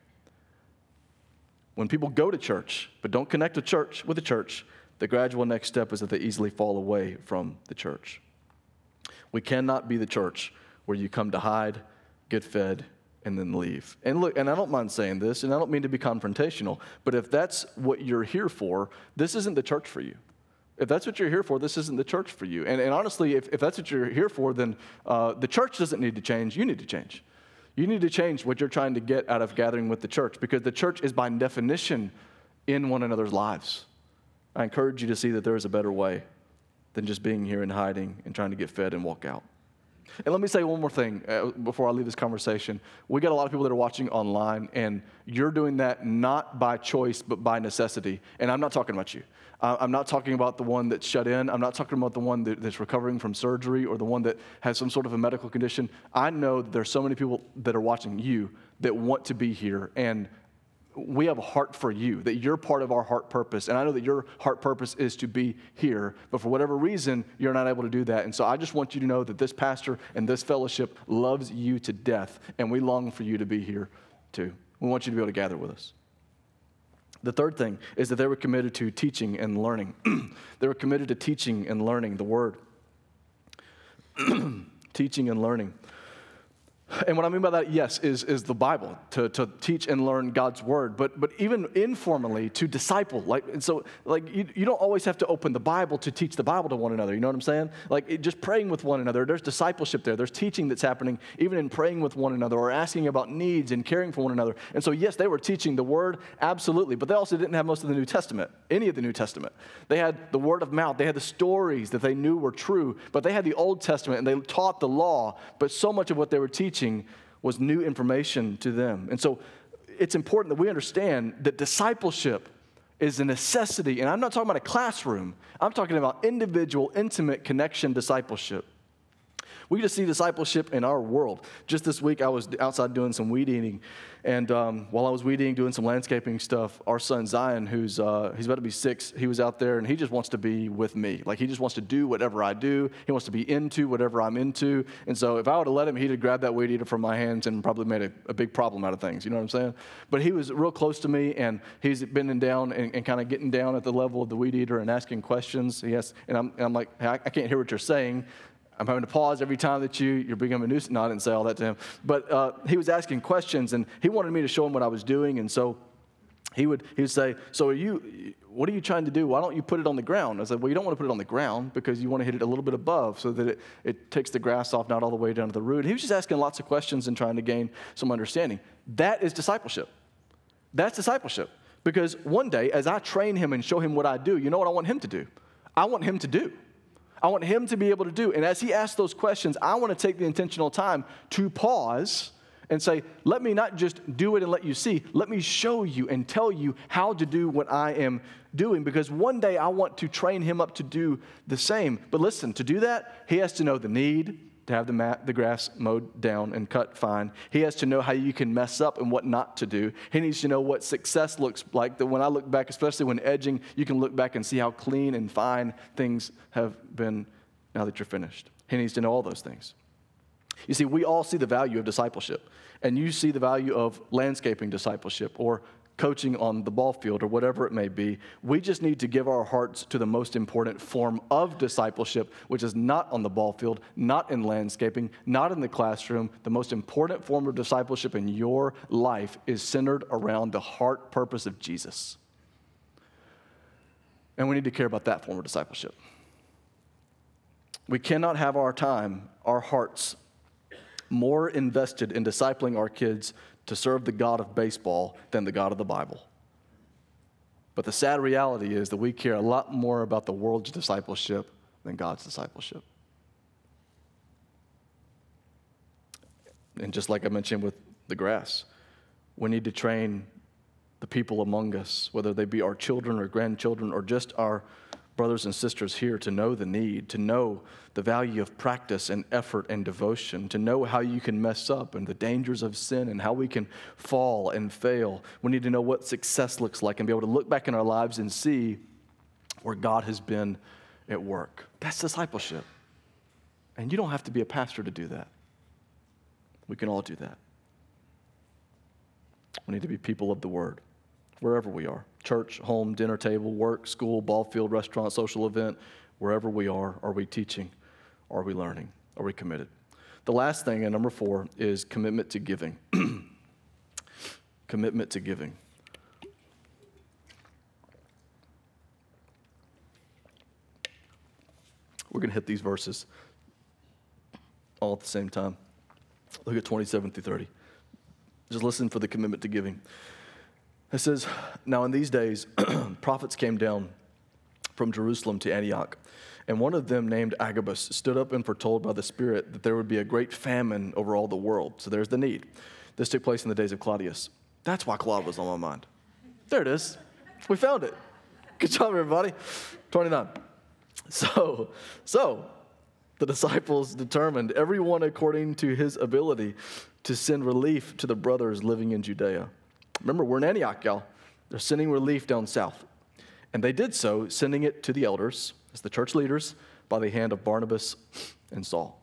When people go to church but don't connect with church with the church, the gradual next step is that they easily fall away from the church. We cannot be the church where you come to hide, get fed, and then leave. And look, and I don't mind saying this, and I don't mean to be confrontational, but if that's what you're here for, this isn't the church for you. If that's what you're here for, this isn't the church for you. And, and honestly, if, if that's what you're here for, then uh, the church doesn't need to change. You need to change. You need to change what you're trying to get out of gathering with the church, because the church is by definition in one another's lives. I encourage you to see that there is a better way than just being here and hiding and trying to get fed and walk out. And let me say one more thing uh, before I leave this conversation. We got a lot of people that are watching online, and you're doing that not by choice, but by necessity. And I'm not talking about you. Uh, I'm not talking about the one that's shut in. I'm not talking about the one that, that's recovering from surgery or the one that has some sort of a medical condition. I know that there's so many people that are watching you that want to be here, and we have a heart for you, that you're part of our heart purpose. And I know that your heart purpose is to be here, but for whatever reason, you're not able to do that. And so I just want you to know that this pastor and this fellowship loves you to death, and we long for you to be here too. We want you to be able to gather with us. The third thing is that they were committed to teaching and learning. They were committed to teaching and learning the word. Teaching and learning. And what I mean by that, yes, is, is the Bible, to, to teach and learn God's word, but but even informally to disciple. Like, and so like you, you don't always have to open the Bible to teach the Bible to one another. You know what I'm saying? Like it, just praying with one another. There's discipleship there. There's teaching that's happening even in praying with one another or asking about needs and caring for one another. And so yes, they were teaching the word, absolutely, but they also didn't have most of the New Testament, any of the New Testament. They had the word of mouth. They had the stories that they knew were true, but they had the Old Testament and they taught the law, but so much of what they were teaching was new information to them. And so it's important that we understand that discipleship is a necessity. And I'm not talking about a classroom. I'm talking about individual, intimate connection discipleship. We just see discipleship in our world. Just this week, I was outside doing some weed eating, and um, while I was weed eating, doing some landscaping stuff, our son Zion, who's uh, he's about to be six, he was out there, and he just wants to be with me. Like, he just wants to do whatever I do. He wants to be into whatever I'm into. And so if I would have let him, he'd have grabbed that weed eater from my hands and probably made a, a big problem out of things. You know what I'm saying? But he was real close to me, and he's bending down and, and kind of getting down at the level of the weed eater and asking questions. He has, and I'm, and I'm like, hey, I, I can't hear what you're saying. I'm having to pause every time that you, you're becoming a nuisance. No, I didn't say all that to him. But uh, he was asking questions, and he wanted me to show him what I was doing. And so he would he would say, so are you, what are you trying to do? Why don't you put it on the ground? I said, well, you don't want to put it on the ground because you want to hit it a little bit above so that it, it takes the grass off, not all the way down to the root. He was just asking lots of questions and trying to gain some understanding. That is discipleship. That's discipleship. Because one day, as I train him and show him what I do, you know what I want him to do? I want him to do. I want him to be able to do. And as he asks those questions, I want to take the intentional time to pause and say, let me not just do it and let you see, let me show you and tell you how to do what I am doing, because one day I want to train him up to do the same. But listen, to do that, he has to know the need to have the mat, the grass mowed down and cut fine. He has to know how you can mess up and what not to do. He needs to know what success looks like, that when I look back, especially when edging, you can look back and see how clean and fine things have been now that you're finished. He needs to know all those things. You see, we all see the value of discipleship, and you see the value of landscaping discipleship or coaching on the ball field or whatever it may be. We just need to give our hearts to the most important form of discipleship, which is not on the ball field, not in landscaping, not in the classroom. The most important form of discipleship in your life is centered around the heart purpose of Jesus. And we need to care about that form of discipleship. We cannot have our time, our hearts, more invested in discipling our kids to serve the God of baseball than the God of the Bible. But the sad reality is that we care a lot more about the world's discipleship than God's discipleship. And just like I mentioned with the grass, we need to train the people among us, whether they be our children or grandchildren or just our brothers and sisters here, to know the need, to know the value of practice and effort and devotion, to know how you can mess up and the dangers of sin and how we can fall and fail. We need to know what success looks like and be able to look back in our lives and see where God has been at work. That's discipleship. And you don't have to be a pastor to do that. We can all do that. We need to be people of the word, wherever we are. Church, home, dinner table, work, school, ball field, restaurant, social event, wherever we are, are we teaching? Are we learning? Are we committed? The last thing, and number four, is commitment to giving. Commitment to giving. We're going to hit these verses all at the same time. Look at twenty-seven through thirty. Just listen for the commitment to giving. It says, now in these days, prophets came down from Jerusalem to Antioch, and one of them named Agabus stood up and foretold by the Spirit that there would be a great famine over all the world. So there's the need. This took place in the days of Claudius. That's why Claude was on my mind. There it is. We found it. Good job, everybody. twenty-nine. So, so the disciples determined, everyone according to his ability, to send relief to the brothers living in Judea. Remember, we're in Antioch, y'all. They're sending relief down south. And they did so, sending it to the elders, as the church leaders, by the hand of Barnabas and Saul.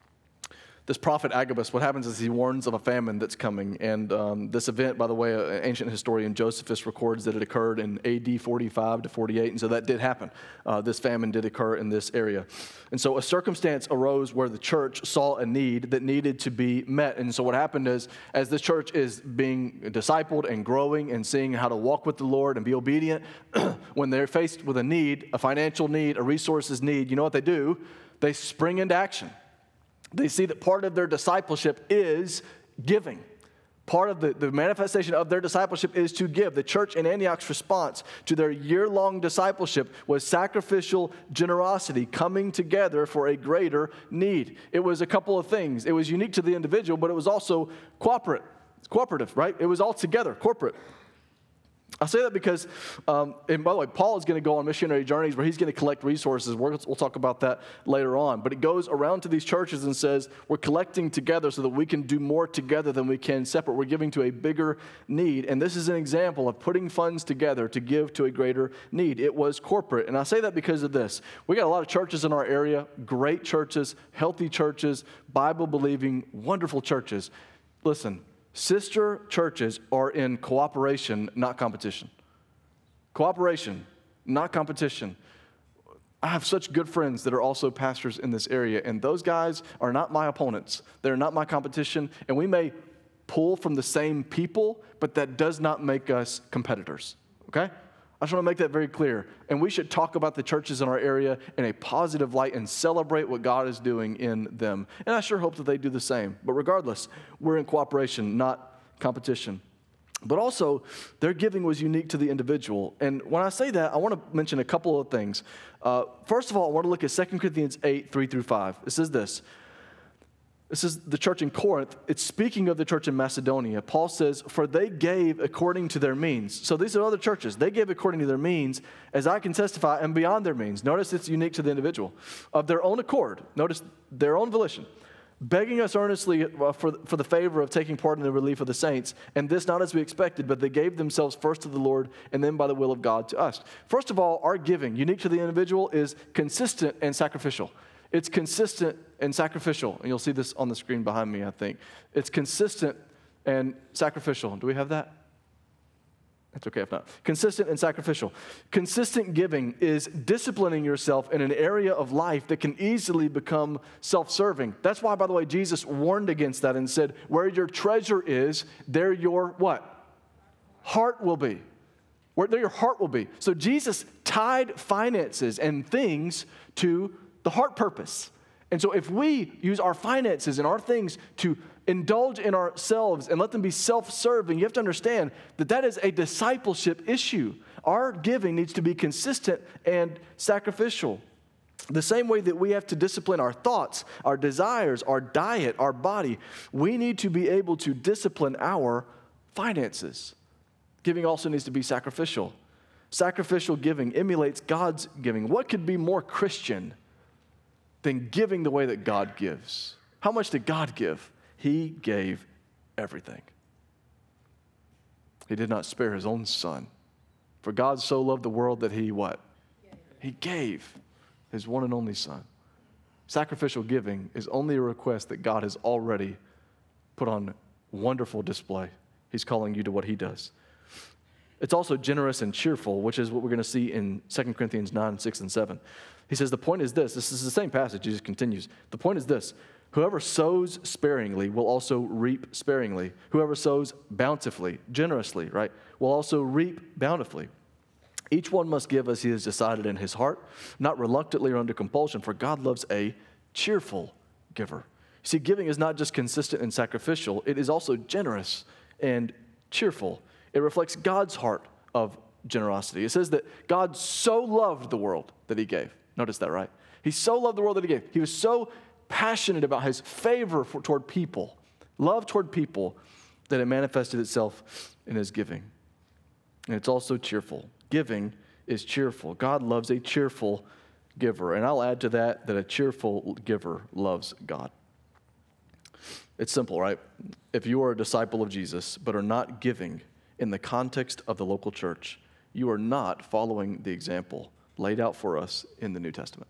This prophet Agabus, what happens is he warns of a famine that's coming. And um, this event, by the way, an ancient historian, Josephus, records that it occurred in A D forty-five to forty-eight. And so that did happen. Uh, this famine did occur in this area. And so a circumstance arose where the church saw a need that needed to be met. And so what happened is, as this church is being discipled and growing and seeing how to walk with the Lord and be obedient, when they're faced with a need, a financial need, a resources need, you know what they do? They spring into action. They see that part of their discipleship is giving. Part of the, the manifestation of their discipleship is to give. The church in Antioch's response to their year-long discipleship was sacrificial generosity, coming together for a greater need. It was a couple of things. It was unique to the individual, but it was also corporate. It's cooperative, right? It was all together, corporate. I say that because, um, and by the way, Paul is going to go on missionary journeys where he's going to collect resources. We're, we'll talk about that later on. But it goes around to these churches and says, we're collecting together so that we can do more together than we can separate. We're giving to a bigger need. And this is an example of putting funds together to give to a greater need. It was corporate. And I say that because of this. We got a lot of churches in our area, great churches, healthy churches, Bible-believing, wonderful churches. Listen. Sister churches are in cooperation, not competition. Cooperation, not competition. I have such good friends that are also pastors in this area, and those guys are not my opponents. They're not my competition, and we may pull from the same people, but that does not make us competitors, okay? I just want to make that very clear. And we should talk about the churches in our area in a positive light and celebrate what God is doing in them. And I sure hope that they do the same. But regardless, we're in cooperation, not competition. But also, their giving was unique to the individual. And when I say that, I want to mention a couple of things. Uh, first of all, I want to look at Second Corinthians eight, three through five. It says this. This is the church in Corinth. It's speaking of the church in Macedonia. Paul says, for they gave according to their means. So these are other churches. They gave according to their means, as I can testify, and beyond their means. Notice it's unique to the individual. Of their own accord. Notice their own volition. Begging us earnestly for, for the favor of taking part in the relief of the saints. And this not as we expected, but they gave themselves first to the Lord, and then by the will of God to us. First of all, our giving, unique to the individual, is consistent and sacrificial. It's consistent and sacrificial. And you'll see this on the screen behind me, I think. It's consistent and sacrificial. Do we have that? That's okay if not. Consistent and sacrificial. Consistent giving is disciplining yourself in an area of life that can easily become self-serving. That's why, by the way, Jesus warned against that and said, where your treasure is, there your what? Heart will be. Where there your heart will be. So Jesus tied finances and things to the heart purpose. And so if we use our finances and our things to indulge in ourselves and let them be self-serving, you have to understand that that is a discipleship issue. Our giving needs to be consistent and sacrificial. The same way that we have to discipline our thoughts, our desires, our diet, our body, we need to be able to discipline our finances. Giving also needs to be sacrificial. Sacrificial giving emulates God's giving. What could be more Christian than giving the way that God gives? How much did God give? He gave everything. He did not spare his own son. For God so loved the world that he what? He gave his one and only son. Sacrificial giving is only a request that God has already put on wonderful display. He's calling you to what he does. It's also generous and cheerful, which is what we're going to see in Second Corinthians nine, six, and seven. He says the point is this. This is the same passage. Jesus continues. The point is this. Whoever sows sparingly will also reap sparingly. Whoever sows bountifully, generously, right, will also reap bountifully. Each one must give as he has decided in his heart, not reluctantly or under compulsion, for God loves a cheerful giver. See, giving is not just consistent and sacrificial. It is also generous and cheerful. It reflects God's heart of generosity. It says that God so loved the world that he gave. Notice that, right? He so loved the world that he gave. He was so passionate about his favor for, toward people, love toward people, that it manifested itself in his giving. And it's also cheerful. Giving is cheerful. God loves a cheerful giver. And I'll add to that that a cheerful giver loves God. It's simple, right? If you are a disciple of Jesus but are not giving in the context of the local church, you are not following the example laid out for us in the New Testament.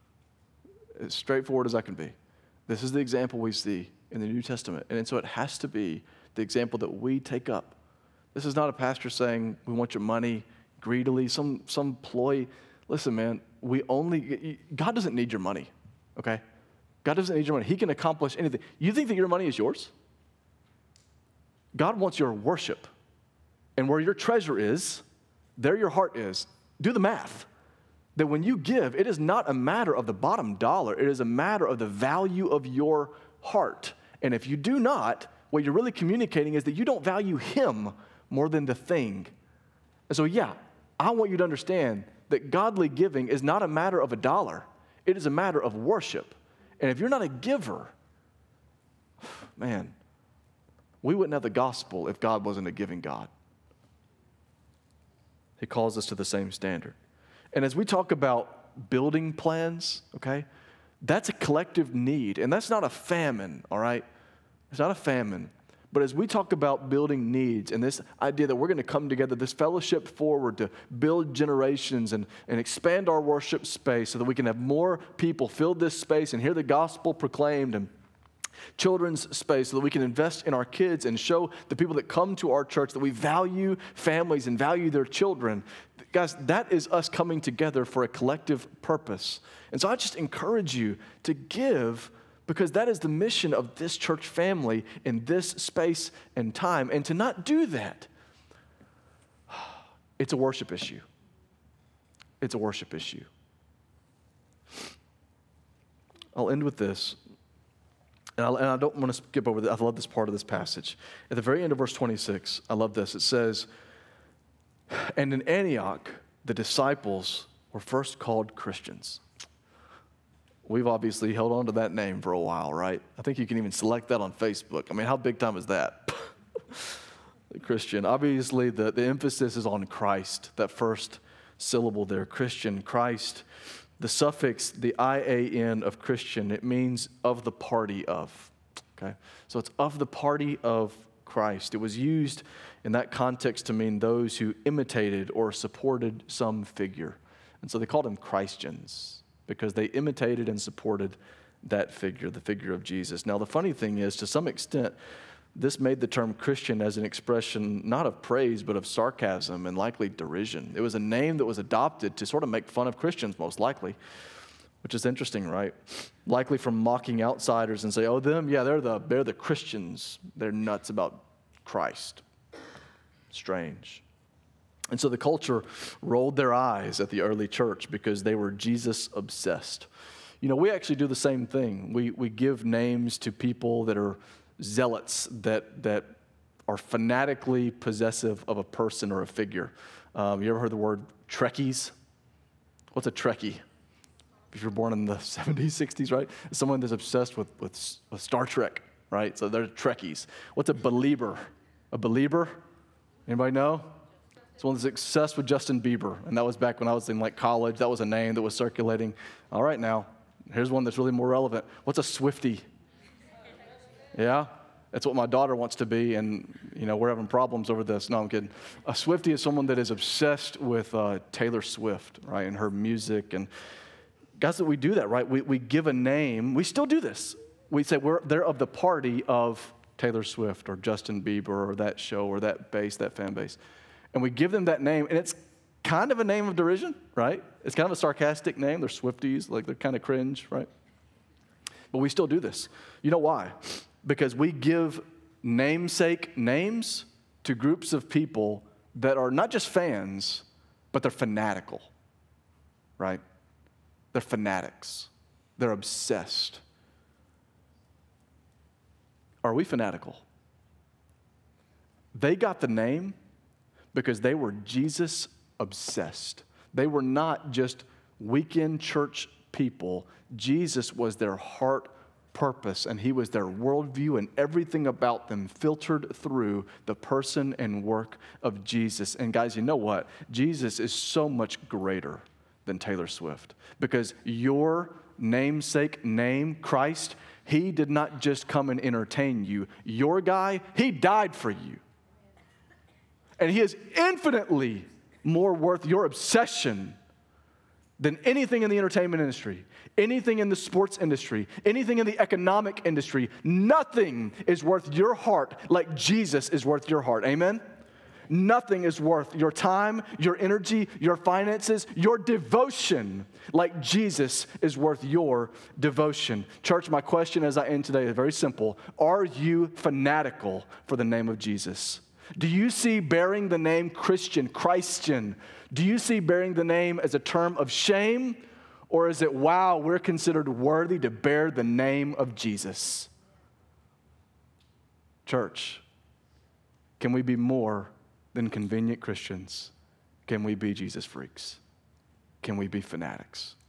As straightforward as I can be. This is the example we see in the New Testament. And so it has to be the example that we take up. This is not a pastor saying, we want your money greedily, some, some ploy. Listen, man, we only, God doesn't need your money, okay? God doesn't need your money. He can accomplish anything. You think that your money is yours? God wants your worship. And where your treasure is, there your heart is. Do the math. That when you give, it is not a matter of the bottom dollar. It is a matter of the value of your heart. And if you do not, what you're really communicating is that you don't value him more than the thing. And so, yeah, I want you to understand that godly giving is not a matter of a dollar. It is a matter of worship. And if you're not a giver, man, we wouldn't have the gospel if God wasn't a giving God. He calls us to the same standard. And as we talk about building plans, okay, that's a collective need. And that's not a famine, all right? It's not a famine. But as we talk about building needs and this idea that we're going to come together, this fellowship forward to build generations and, and expand our worship space so that we can have more people fill this space and hear the gospel proclaimed, and children's space so that we can invest in our kids and show the people that come to our church that we value families and value their children. Guys, that is us coming together for a collective purpose. And so I just encourage you to give, because that is the mission of this church family in this space and time. And to not do that, it's a worship issue. It's a worship issue. I'll end with this. And I, and I don't want to skip over this. I love this part of this passage. At the very end of verse twenty-six, I love this. It says, and in Antioch, the disciples were first called Christians. We've obviously held on to that name for a while, right? I think you can even select that on Facebook. I mean, how big time is that? Christian. Obviously, the, the emphasis is on Christ, that first syllable there, Christian, Christ. The suffix, the I A N of Christian, it means of the party of, okay? So it's of the party of Christ. It was used in that context to mean those who imitated or supported some figure. And so they called them Christians because they imitated and supported that figure, the figure of Jesus. Now, the funny thing is, to some extent, this made the term Christian as an expression not of praise, but of sarcasm and likely derision. It was a name that was adopted to sort of make fun of Christians, most likely, which is interesting, right? Likely from mocking outsiders and say, oh, them, yeah, they're the, they're the Christians. They're nuts about Christ. Strange. And so the culture rolled their eyes at the early church because they were Jesus obsessed. You know, we actually do the same thing. We we give names to people that are zealots, that that are fanatically possessive of a person or a figure. Um, you ever heard the word Trekkies? What's a Trekkie? If you're born in the seventies, sixties, right? It's someone that's obsessed with, with, with Star Trek, right? So they're Trekkies. What's a believer? A believer? Anybody know? It's one that's obsessed with Justin Bieber, and that was back when I was in like college. That was a name that was circulating. All right, now, here's one that's really more relevant. What's a Swiftie? Yeah? That's what my daughter wants to be, and, you know, we're having problems over this. No, I'm kidding. A Swiftie is someone that is obsessed with uh, Taylor Swift, right, and her music. And guys, that we do that, right? We we give a name. We still do this. We say we're they're of the party of Taylor Swift or Justin Bieber or that show or that base, that fan base. And we give them that name, and it's kind of a name of derision, right? It's kind of a sarcastic name. They're Swifties, like they're kind of cringe, right? But we still do this. You know why? Because we give namesake names to groups of people that are not just fans, but they're fanatical, right? They're fanatics. They're obsessed. Are we fanatical? They got the name because they were Jesus obsessed. They were not just weekend church people. Jesus was their heart purpose, and he was their worldview, and everything about them filtered through the person and work of Jesus. And guys, you know what? Jesus is so much greater than Taylor Swift, because your namesake name, Christ, he did not just come and entertain you. Your guy, he died for you. And he is infinitely more worth your obsession than anything in the entertainment industry, anything in the sports industry, anything in the economic industry. Nothing is worth your heart like Jesus is worth your heart. Amen? Nothing is worth your time, your energy, your finances, your devotion like Jesus is worth your devotion. Church, my question as I end today is very simple. Are you fanatical for the name of Jesus? Do you see bearing the name Christian, Christian, do you see bearing the name as a term of shame? Or is it, wow, we're considered worthy to bear the name of Jesus? Church, can we be more than convenient Christians? Can we be Jesus freaks? Can we be fanatics?